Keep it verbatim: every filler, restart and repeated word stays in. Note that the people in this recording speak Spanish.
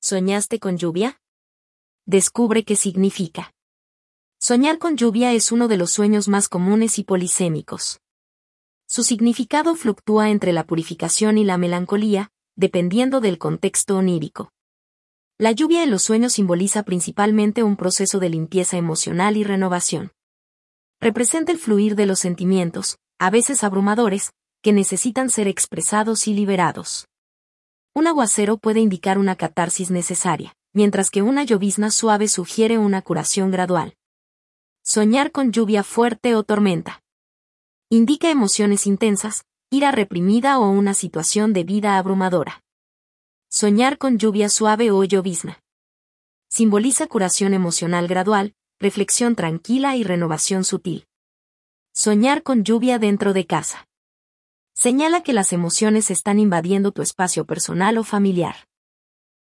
¿Soñaste con lluvia? Descubre qué significa. Soñar con lluvia es uno de los sueños más comunes y polisémicos. Su significado fluctúa entre la purificación y la melancolía, dependiendo del contexto onírico. La lluvia en los sueños simboliza principalmente un proceso de limpieza emocional y renovación. Representa el fluir de los sentimientos, a veces abrumadores, que necesitan ser expresados y liberados. Un aguacero puede indicar una catarsis necesaria, mientras que una llovizna suave sugiere una curación gradual. Soñar con lluvia fuerte o tormenta. Indica emociones intensas, ira reprimida o una situación de vida abrumadora. Soñar con lluvia suave o llovizna. Simboliza curación emocional gradual, reflexión tranquila y renovación sutil. Soñar con lluvia dentro de casa. Señala que las emociones están invadiendo tu espacio personal o familiar.